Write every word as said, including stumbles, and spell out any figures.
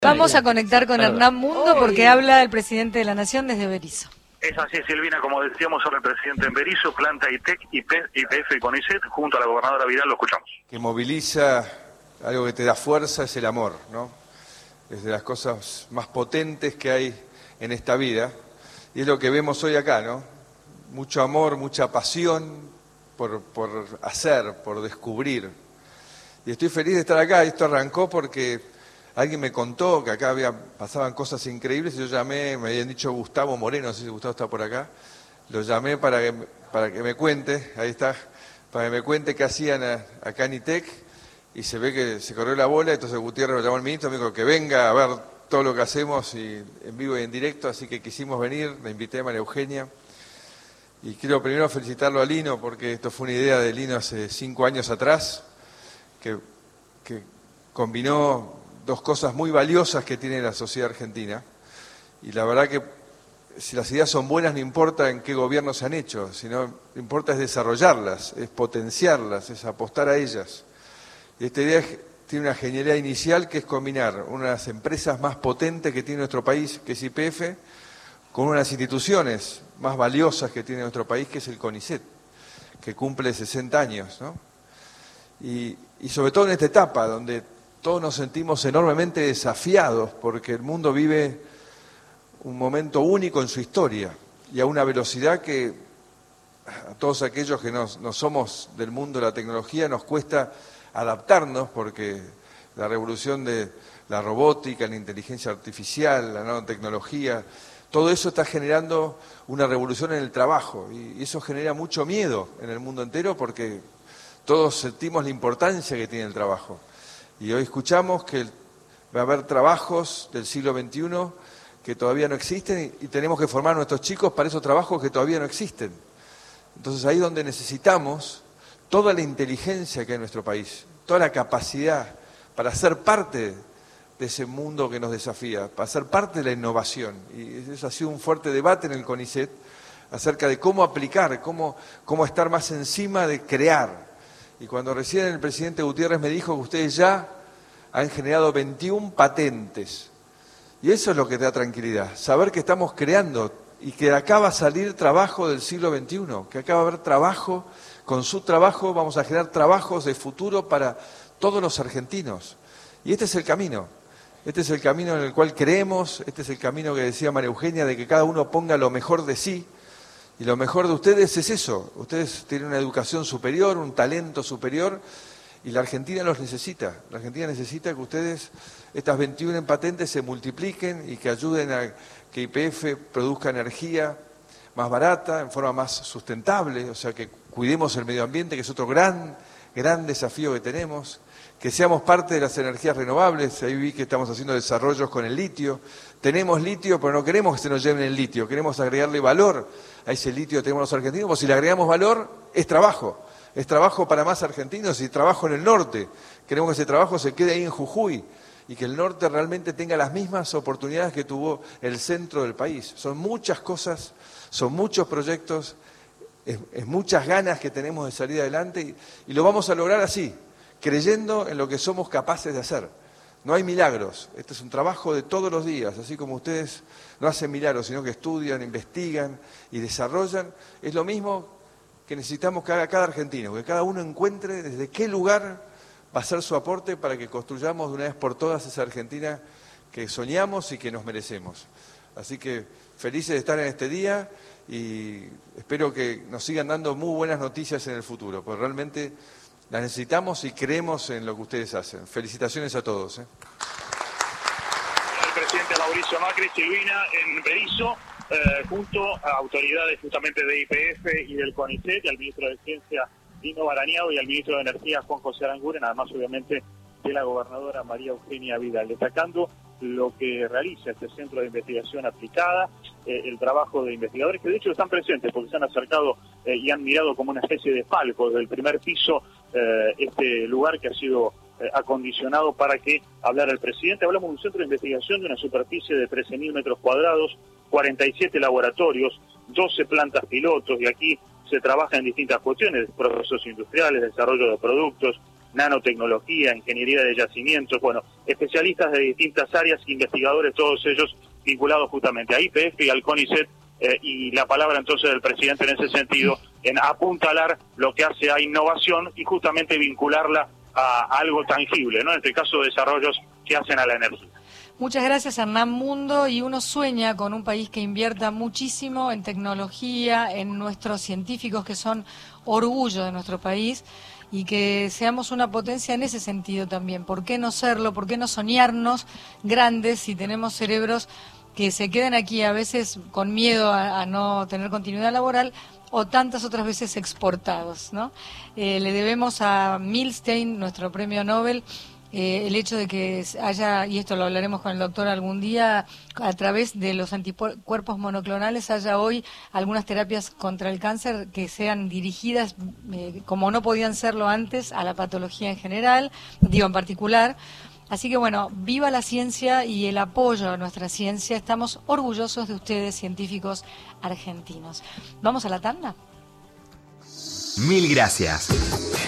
Vamos a conectar con Hernán Mundo porque habla el presidente de la Nación desde Berisso. Es así, Silvina, como decíamos ahora el presidente en Berisso, planta I T E C, I P F y CONICET, junto a la gobernadora Vidal, lo escuchamos. Que moviliza, algo que te da fuerza es el amor, ¿no? Es de las cosas más potentes que hay en esta vida, y es lo que vemos hoy acá, ¿no? Mucho amor, mucha pasión por, por hacer, por descubrir. Y estoy feliz de estar acá. Esto arrancó porque alguien me contó que acá había, pasaban cosas increíbles y yo llamé, me habían dicho Gustavo Moreno, no sé si Gustavo está por acá, lo llamé para que, para que me cuente, ahí está, para que me cuente qué hacían a, acá en I T E C, y se ve que se corrió la bola, entonces Gutiérrez lo llamó al ministro, me dijo que venga a ver todo lo que hacemos y en vivo y en directo, así que quisimos venir, le invité a María Eugenia, y quiero primero felicitarlo a Lino, porque esto fue una idea de Lino hace cinco años atrás, que, que combinó dos cosas muy valiosas que tiene la sociedad argentina, y la verdad que si las ideas son buenas no importa en qué gobierno se han hecho, sino lo que importa es desarrollarlas, es potenciarlas, es apostar a ellas. Y esta idea tiene una genialidad inicial que es combinar una de las empresas más potentes que tiene nuestro país, que es I P F, con una de las instituciones más valiosas que tiene nuestro país, que es el CONICET, que cumple sesenta años, ¿no? Y, y sobre todo en esta etapa, donde todos nos sentimos enormemente desafiados, porque el mundo vive un momento único en su historia, y a una velocidad que a todos aquellos que no, no somos del mundo de la tecnología nos cuesta adaptarnos, porque la revolución de la robótica, la inteligencia artificial, la nanotecnología, todo eso está generando una revolución en el trabajo, y eso genera mucho miedo en el mundo entero, porque todos sentimos la importancia que tiene el trabajo. Y hoy escuchamos que va a haber trabajos del siglo veintiuno que todavía no existen y tenemos que formar a nuestros chicos para esos trabajos que todavía no existen. Entonces ahí es donde necesitamos toda la inteligencia que hay en nuestro país, toda la capacidad para ser parte de ese mundo que nos desafía, para ser parte de la innovación. Y eso ha sido un fuerte debate en el CONICET acerca de cómo aplicar, cómo, cómo estar más encima de crear. Y cuando recién el presidente Gutiérrez me dijo que ustedes ya han generado veintiuna patentes. Y eso es lo que te da tranquilidad, saber que estamos creando y que de acá va a salir trabajo del siglo veintiuno, que acá va a haber trabajo, con su trabajo vamos a generar trabajos de futuro para todos los argentinos. Y este es el camino, este es el camino en el cual creemos, este es el camino que decía María Eugenia, de que cada uno ponga lo mejor de sí. Y lo mejor de ustedes es eso, ustedes tienen una educación superior, un talento superior, y la Argentina los necesita. La Argentina necesita que ustedes, estas veintiuna patentes, se multipliquen y que ayuden a que I P F produzca energía más barata, en forma más sustentable, o sea, que cuidemos el medio ambiente, que es otro gran, gran desafío que tenemos, que seamos parte de las energías renovables. Ahí vi que estamos haciendo desarrollos con el litio. Tenemos litio, pero no queremos que se nos lleven el litio, queremos agregarle valor a ese litio que tenemos los argentinos, porque si le agregamos valor, es trabajo, es trabajo para más argentinos y trabajo en el norte. Queremos que ese trabajo se quede ahí en Jujuy y que el norte realmente tenga las mismas oportunidades que tuvo el centro del país. Son muchas cosas, son muchos proyectos, es, es muchas ganas que tenemos de salir adelante y, y lo vamos a lograr así, creyendo en lo que somos capaces de hacer. No hay milagros, este es un trabajo de todos los días, así como ustedes no hacen milagros, sino que estudian, investigan y desarrollan. Es lo mismo que necesitamos que haga cada argentino, que cada uno encuentre desde qué lugar va a ser su aporte para que construyamos de una vez por todas esa Argentina que soñamos y que nos merecemos. Así que felices de estar en este día y espero que nos sigan dando muy buenas noticias en el futuro, porque realmente las necesitamos y creemos en lo que ustedes hacen. Felicitaciones a todos. ¿eh? El presidente Mauricio Macri, Silvina, en Berisso, eh, junto a autoridades justamente de I P F y del CONICET, y al ministro de Ciencia, Dino Barañao, y al ministro de Energía, Juan José Aranguren, además obviamente de la gobernadora María Eugenia Vidal, destacando lo que realiza este centro de investigación aplicada, eh, el trabajo de investigadores que de hecho están presentes porque se han acercado eh, y han mirado como una especie de palco desde el primer piso eh, este lugar que ha sido eh, acondicionado para que hablara el presidente. Hablamos de un centro de investigación de una superficie de trece mil metros cuadrados, cuarenta y siete laboratorios, doce plantas pilotos, y aquí se trabaja en distintas cuestiones, procesos industriales, desarrollo de productos, nanotecnología, ingeniería de yacimientos, bueno, especialistas de distintas áreas, investigadores, todos ellos vinculados justamente a I P F y al CONICET, eh, y la palabra entonces del presidente en ese sentido, en apuntalar lo que hace a innovación y justamente vincularla a algo tangible, ¿no? En este caso, desarrollos que hacen a la energía. Muchas gracias, Hernán Mundo, y uno sueña con un país que invierta muchísimo en tecnología, en nuestros científicos que son orgullo de nuestro país, y que seamos una potencia en ese sentido también. ¿Por qué no serlo? ¿Por qué no soñarnos grandes si tenemos cerebros que se queden aquí a veces con miedo a, a no tener continuidad laboral, o tantas otras veces exportados, ¿no? Eh, le debemos a Milstein, nuestro premio Nobel, Eh, el hecho de que haya, y esto lo hablaremos con el doctor algún día, a través de los anticuerpos monoclonales, haya hoy algunas terapias contra el cáncer que sean dirigidas, eh, como no podían serlo antes, a la patología en general, digo en particular. Así que bueno, viva la ciencia y el apoyo a nuestra ciencia. Estamos orgullosos de ustedes, científicos argentinos. ¿Vamos a la tanda? Mil gracias.